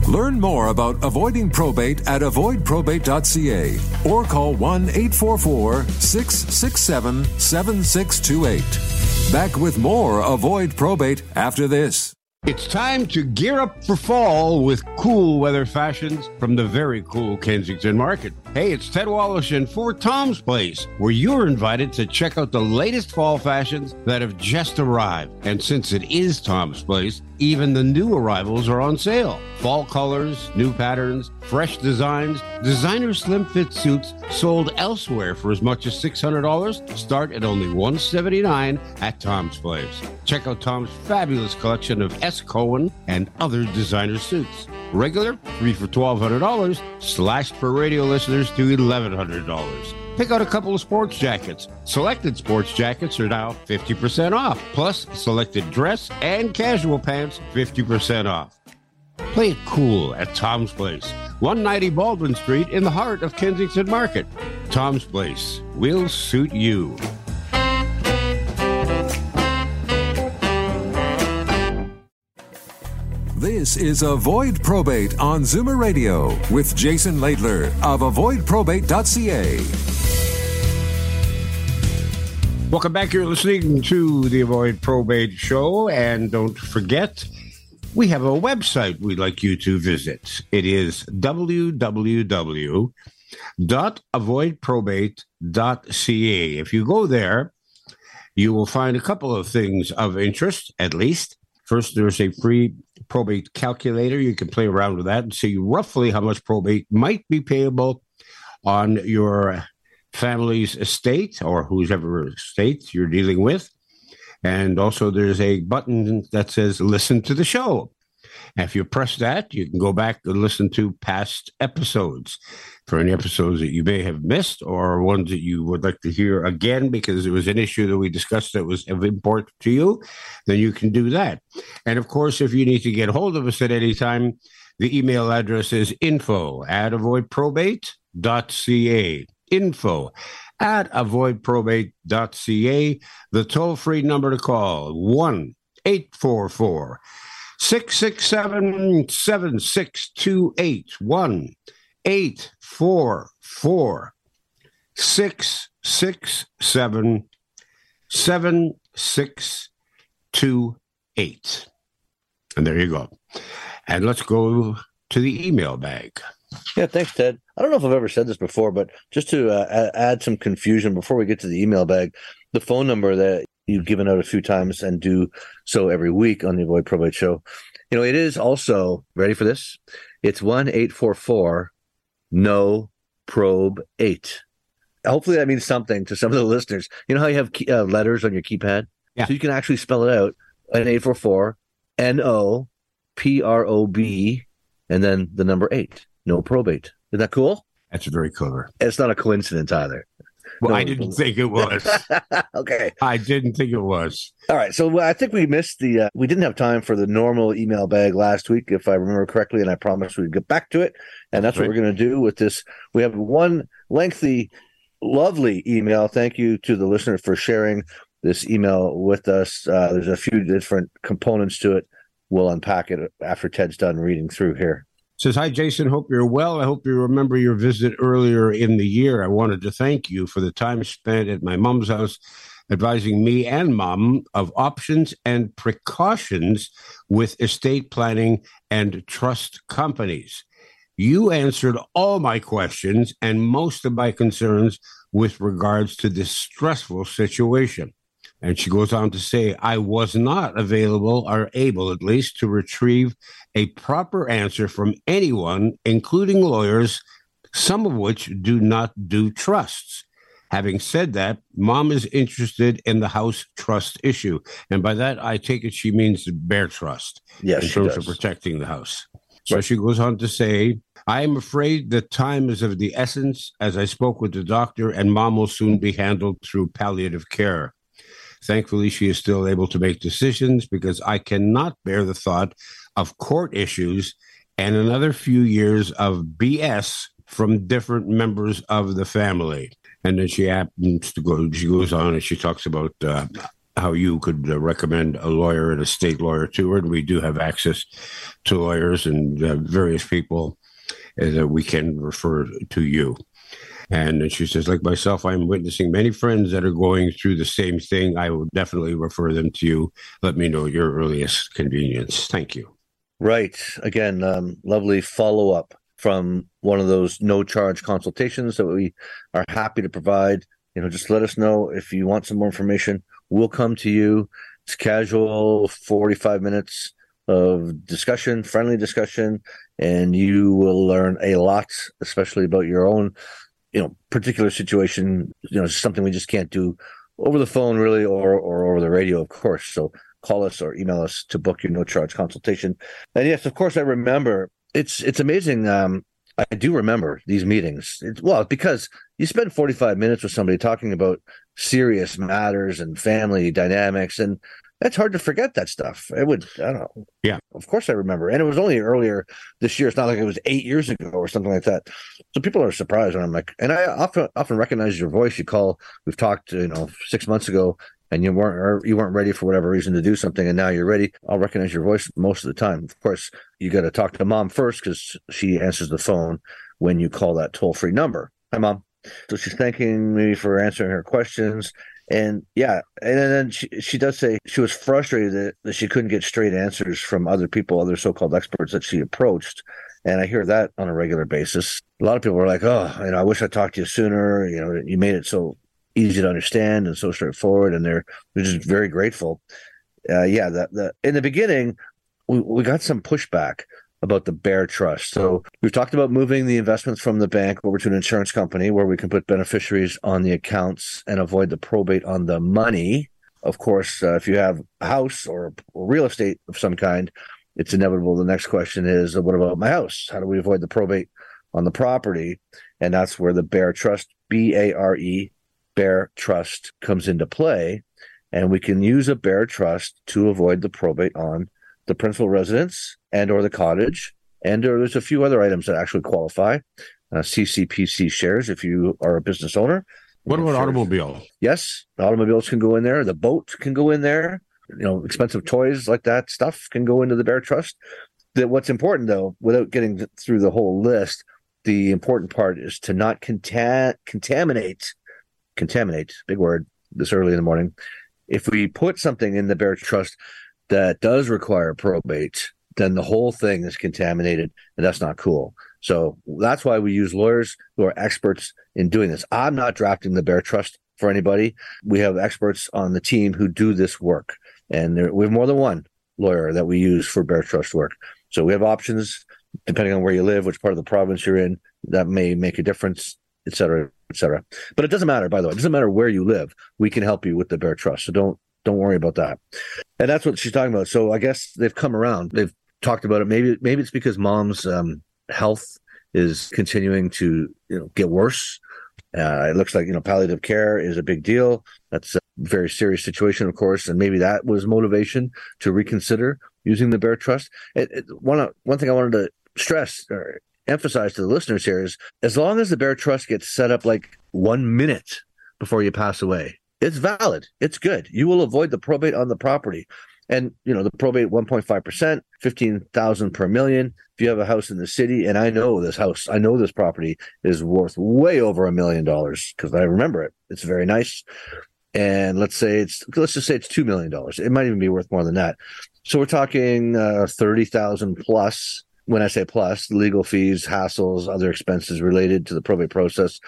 Speaker 1: Learn more about avoiding probate at avoidprobate.ca or call 1-844-667-7628. Back with more Avoid Probate after this.
Speaker 3: It's time to gear up for fall with cool weather fashions from the very cool Kensington Market. Hey, it's Ted Woloshyn for Tom's Place, where you're invited to check out the latest fall fashions that have just arrived. And since it is Tom's Place, even the new arrivals are on sale. Fall colors, new patterns, fresh designs, designer slim fit suits sold elsewhere for as much as $600 start at only $179 at Tom's Place. Check out Tom's fabulous collection of S. Cohen and other designer suits. Regular, 3 for $1,200, slashed for radio listeners to $1,100. Pick out a couple of sports jackets. Selected sports jackets are now 50% off. Plus, selected dress and casual pants, 50% off. Play it cool at Tom's Place, 190 Baldwin Street in the heart of Kensington Market. Tom's Place will suit you.
Speaker 1: This is Avoid Probate on Zoomer Radio with Jason Laidler of avoidprobate.ca.
Speaker 3: Welcome back. You're listening to the Avoid Probate Show, and don't forget, we have a website we'd like you to visit. It is www.avoidprobate.ca. If you go there, you will find a couple of things of interest, at least. First, there's a free probate calculator. You can play around with that and see roughly how much probate might be payable on your family's estate or whoever estate you're dealing with. And also there's a button that says listen to the show. And if you press that, you can go back and listen to past episodes. For any episodes that you may have missed or ones that you would like to hear again because it was an issue that we discussed that was of import to you, then you can do that. And of course, if you need to get hold of us at any time, the email address is info@avoidprobate.ca. info@avoidprobate.ca. The toll-free number to call, 1-844-667-7628. 1-844-667-7628. And there you go. And let's go to the email bag.
Speaker 2: Yeah, thanks, Ted. I don't know if I've ever said this before, but just to add some confusion before we get to the email bag, the phone number that you've given out a few times and do so every week on the Avoid Probate Show, it is also, ready for this? It's 1-844-NO-PROBE-8. Hopefully that means something to some of the listeners. You know how you have letters on your keypad?
Speaker 3: Yeah.
Speaker 2: So you can actually spell it out, 1-844-NO-PROB, and then the number 8. No probate. Isn't that cool?
Speaker 3: That's very clever.
Speaker 2: It's not a coincidence either.
Speaker 3: Well, I didn't think it was.
Speaker 2: Okay.
Speaker 3: I didn't think it was.
Speaker 2: All right. So I think we missed we didn't have time for the normal email bag last week, if I remember correctly, and I promised we'd get back to it. And that's what we're going to do with this. We have one lengthy, lovely email. Thank you to the listener for sharing this email with us. There's a few different components to it. We'll unpack it after Ted's done reading through here.
Speaker 3: Says, hi, Jason. Hope you're well. I hope you remember your visit earlier in the year. I wanted to thank you for the time spent at my mom's house advising me and mom of options and precautions with estate planning and trust companies. You answered all my questions and most of my concerns with regards to this stressful situation. And she goes on to say, I was not available or able, at least, to retrieve a proper answer from anyone, including lawyers, some of which do not do trusts. Having said that, Mom is interested in the house trust issue. And by that, I take it she means the bear trust in terms of protecting the house. So she goes on to say, I am afraid that time is of the essence, as I spoke with the doctor, and Mom will soon be handled through palliative care. Thankfully, she is still able to make decisions because I cannot bear the thought of court issues and another few years of BS from different members of the family. And then she happens to go, she goes on and she talks about how you could recommend a lawyer and a state lawyer to her. And we do have access to lawyers and various people that we can refer to you. And she says, like myself, I'm witnessing many friends that are going through the same thing. I will definitely refer them to you. Let me know your earliest convenience. Thank you.
Speaker 2: Right. Again, lovely follow-up from one of those no-charge consultations that we are happy to provide. Just let us know if you want some more information. We'll come to you. It's casual, 45 minutes of discussion, friendly discussion, and you will learn a lot, especially about your own particular situation. Something we just can't do over the phone really, or over the radio, of course. So call us or email us to book your no-charge consultation. And yes, of course, I remember. It's amazing. I do remember these meetings. Because you spend 45 minutes with somebody talking about serious matters and family dynamics, and that's hard to forget that stuff. I don't know.
Speaker 3: Yeah.
Speaker 2: Of course I remember. And it was only earlier this year. It's not like it was 8 years ago or something like that. So people are surprised when I'm like, and I often recognize your voice. You call, we've talked, 6 months ago, and you weren't ready for whatever reason to do something, and now you're ready. I'll recognize your voice most of the time. Of course, you got to talk to Mom first because she answers the phone when you call that toll-free number. Hi, Mom. So she's thanking me for answering her questions. And yeah, and then she does say she was frustrated that she couldn't get straight answers from other people, other so-called experts that she approached. And I hear that on a regular basis. A lot of people are like, oh, I wish I talked to you sooner. You made it so easy to understand and so straightforward. And they're just very grateful. In the beginning, we got some pushback about the Bear Trust. So we've talked about moving the investments from the bank over to an insurance company where we can put beneficiaries on the accounts and avoid the probate on the money. Of course, if you have a house or real estate of some kind, it's inevitable. The next question is, what about my house? How do we avoid the probate on the property? And that's where the Bear Trust, B-A-R-E, Bear Trust comes into play. And we can use a Bear Trust to avoid the probate on the principal residence and or the cottage, and there's a few other items that actually qualify. CCPC shares if you are a business owner.
Speaker 3: What about automobile?
Speaker 2: Yes, the automobiles can go in there. The boat can go in there. Expensive toys like that stuff can go into the Bear Trust. What's important, though, without getting through the whole list, the important part is to not contaminate, big word, this early in the morning. If we put something in the Bear Trust that does require probate, then the whole thing is contaminated, and that's not cool. So that's why we use lawyers who are experts in doing this. I'm not drafting the Bear Trust for anybody. We have experts on the team who do this work, and we have more than one lawyer that we use for Bear Trust work. So we have options depending on where you live, which part of the province you're in. That may make a difference, et cetera, et cetera. But it doesn't matter, by the way. It doesn't matter where you live. We can help you with the Bear Trust. So don't worry about that. And that's what she's talking about. So I guess they've come around. They've talked about it. Maybe it's because Mom's health is continuing to get worse. It looks like palliative care is a big deal. That's a very serious situation, of course, and maybe that was motivation to reconsider using the Bear Trust. One thing I wanted to stress or emphasize to the listeners here is, as long as the Bear Trust gets set up like 1 minute before you pass away, it's valid. It's good. You will avoid the probate on the property. And, the probate 1.5%, 15,000 per million. If you have a house in the city, and I know this property is worth way over $1 million because I remember it. It's very nice. And let's just say it's $2 million. It might even be worth more than that. So we're talking 30,000 plus. When I say plus, legal fees, hassles, other expenses related to the probate process,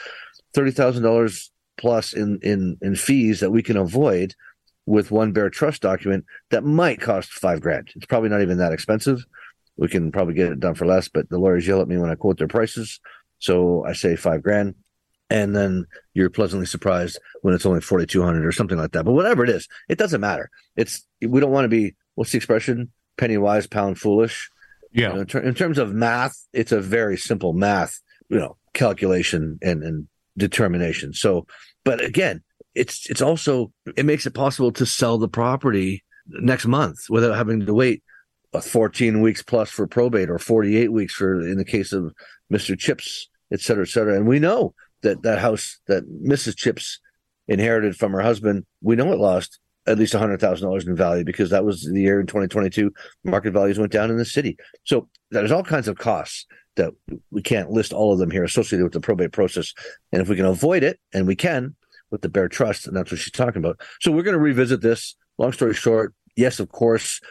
Speaker 2: $30,000 plus in fees that we can avoid with one Bear Trust document that might cost $5,000. It's probably not even that expensive. We can probably get it done for less, but the lawyers yell at me when I quote their prices. So I say $5,000, and then you're pleasantly surprised when it's only $4,200 or something like that. But whatever it is, it doesn't matter. We don't want to be, what's the expression? Penny wise, pound foolish.
Speaker 3: Yeah.
Speaker 2: In terms of math, it's a very simple math, calculation and determination. So, but again, it's also, it makes it possible to sell the property next month without having to wait 14 weeks plus for probate, or 48 weeks in the case of Mr. Chips, et cetera, et cetera. And we know that house that Mrs. Chips inherited from her husband, we know it lost at least $100,000 in value, because that was the year in 2022 market values went down in the city. So there's all kinds of costs that we can't list all of them here associated with the probate process. And if we can avoid it, and we can with the Bear Trust, and that's what she's talking about. So we're going to revisit this. Long story short, yes, of course,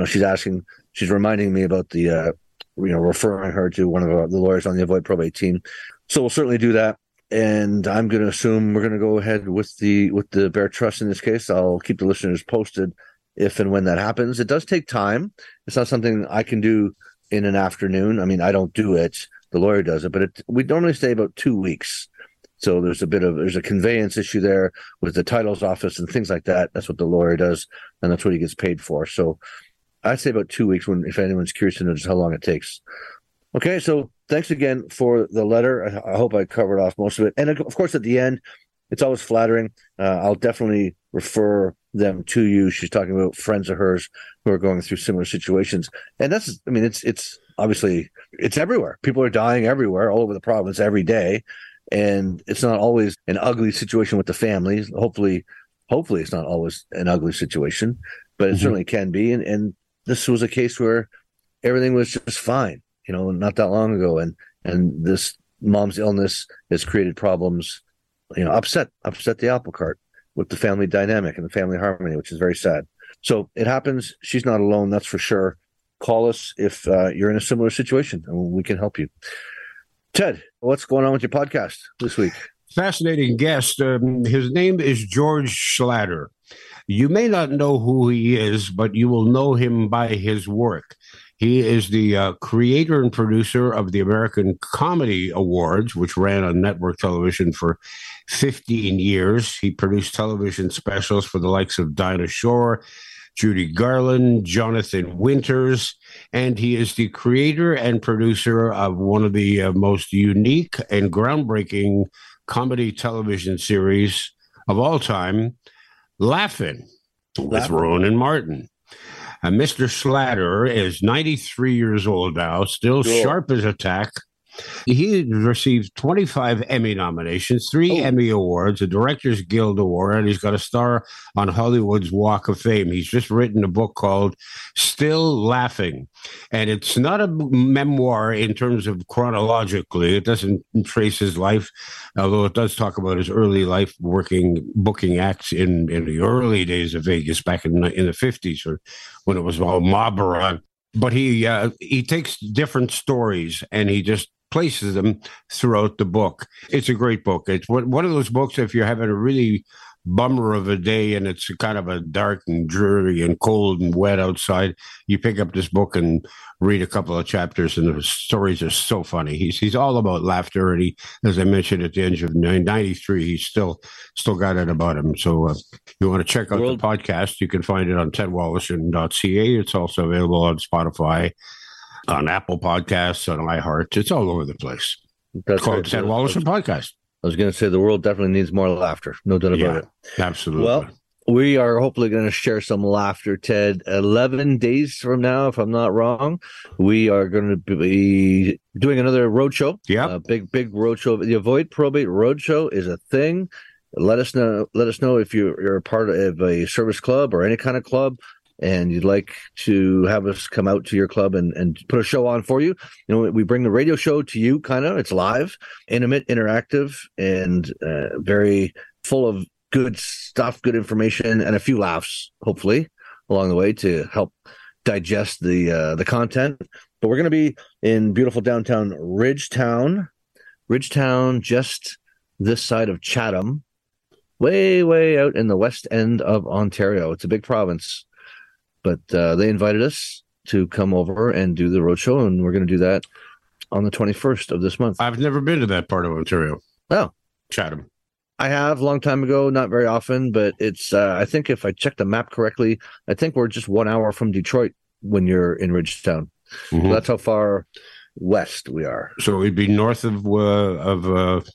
Speaker 2: she's reminding me about the, referring her to one of the lawyers on the Avoid Probate team. So we'll certainly do that. And I'm going to assume we're going to go ahead with the Bear Trust in this case. I'll keep the listeners posted if and when that happens. It does take time. It's not something I can do in an afternoon. I mean, I don't do it. The lawyer does it, but we normally stay about 2 weeks. So there's a conveyance issue there with the titles office and things like that. That's what the lawyer does, and that's what he gets paid for. So I'd say about 2 weeks, if anyone's curious to know just how long it takes. Okay, so thanks again for the letter. I hope I covered off most of it. And of course, at the end, it's always flattering. I'll definitely refer them to you. She's talking about friends of hers who are going through similar situations. And it's obviously, it's everywhere. People are dying everywhere, all over the province every day. And it's not always an ugly situation with the families. Hopefully it's not always an ugly situation, but it certainly can be. And this was a case where everything was just fine, not that long ago. And this mom's illness has created problems, upset the apple cart with the family dynamic and the family harmony, which is very sad. So it happens. She's not alone, that's for sure. Call us if you're in a similar situation, and we can help you. Ted, what's going on with your podcast this week?
Speaker 3: Fascinating guest. His name is George Schlatter. You may not know who he is, but you will know him by his work. He is the creator and producer of the American Comedy Awards, which ran on network television for 15 years. He produced television specials for the likes of Dinah Shore, Judy Garland, Jonathan Winters, and he is the creator and producer of one of the most unique and groundbreaking comedy television series of all time, Laugh-In, with Rowan Martin. Mr. Schlatter is 93 years old now, still sharp as a tack. He received 25 Emmy nominations, 3 Emmy Awards, a Directors Guild Award, and he's got a star on Hollywood's Walk of Fame. He's just written a book called Still Laughing, and it's not a memoir in terms of chronologically. It doesn't trace his life, although it does talk about his early life booking acts in the early days of Vegas back in the 50s, or when it was all mob around. But he takes different stories and he just places them throughout the book. It's a great book. It's one of those books, if you're having a really bummer of a day and it's kind of a dark and dreary and cold and wet outside, you pick up this book and read a couple of chapters, and the stories are so funny. He's all about laughter, and he, as I mentioned, at the age of 93, he's still got it about him. So you want to check out the podcast, you can find it on tedwallison.ca. It's also available on Spotify, on Apple Podcasts, on iHeart. It's all over the place. It's called Ted Wallison Podcast.
Speaker 2: I was going to say the world definitely needs more laughter. No doubt about it.
Speaker 3: Absolutely.
Speaker 2: Well, we are hopefully going to share some laughter, Ted. 11 days from now, if I'm not wrong, we are going to be doing another roadshow.
Speaker 3: Yeah.
Speaker 2: Big roadshow. The Avoid Probate Roadshow is a thing. Let us know if you're a part of a service club or any kind of club, and you'd like to have us come out to your club and put a show on for you. We bring the radio show to you, kind of. It's live, intimate, interactive, and very full of good stuff, good information, and a few laughs, hopefully, along the way to help digest the content. But we're going to be in beautiful downtown Ridgetown, just this side of Chatham, way out in the west end of Ontario. It's a big province. But they invited us to come over and do the roadshow, and we're going to do that on the 21st of this month.
Speaker 3: I've never been to that part of Ontario.
Speaker 2: Oh.
Speaker 3: Chatham.
Speaker 2: I have, a long time ago, not very often, but it's, I think if I check the map correctly, I think we're just 1 hour from Detroit when you're in Ridgetown. Mm-hmm. So that's how far west we are.
Speaker 3: So we'd be north of
Speaker 2: Welland?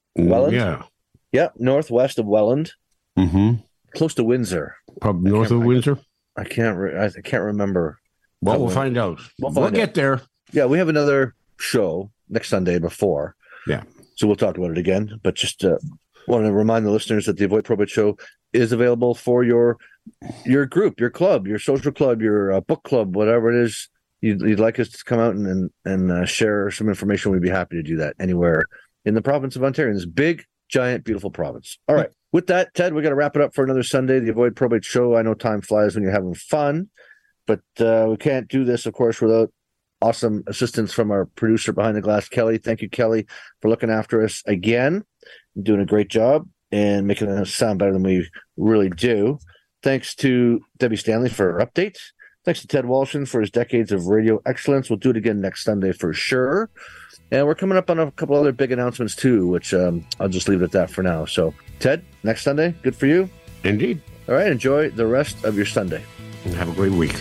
Speaker 2: Yeah, northwest of Welland.
Speaker 3: Mm-hmm.
Speaker 2: Close to Windsor.
Speaker 3: Probably north of Windsor?
Speaker 2: I can't remember.
Speaker 3: Well, we'll find out. We'll get there.
Speaker 2: Yeah, we have another show next Sunday before.
Speaker 3: Yeah.
Speaker 2: So we'll talk about it again. But just want to remind the listeners that the Avoid Probate Show is available for your your group, your club, your social club, your book club, whatever it is, you'd like us to come out and share some information, we'd be happy to do that anywhere in the province of Ontario, in this big, giant, beautiful province. All right. With that, Ted, we got to wrap it up for another Sunday, the Avoid Probate Show. I know time flies when you're having fun, but we can't do this, of course, without awesome assistance from our producer behind the glass, Kelly. Thank you, Kelly, for looking after us again. You're doing a great job and making us sound better than we really do. Thanks to Debbie Stanley for her update. Thanks to Ted Walshin for his decades of radio excellence. We'll do it again next Sunday for sure. And we're coming up on a couple other big announcements too, which I'll just leave it at that for now. So, Ted, next Sunday, good for you?
Speaker 3: Indeed.
Speaker 2: All right, enjoy the rest of your Sunday.
Speaker 3: And have a great week.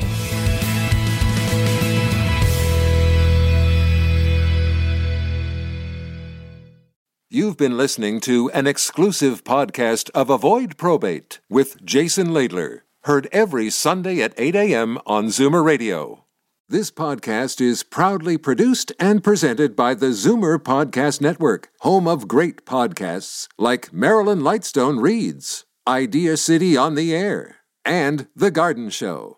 Speaker 1: You've been listening to an exclusive podcast of Avoid Probate with Jason Laidler. Heard every Sunday at 8 a.m. on Zoomer Radio. This podcast is proudly produced and presented by the Zoomer Podcast Network, home of great podcasts like Marilyn Lightstone Reads, Idea City on the Air, and The Garden Show.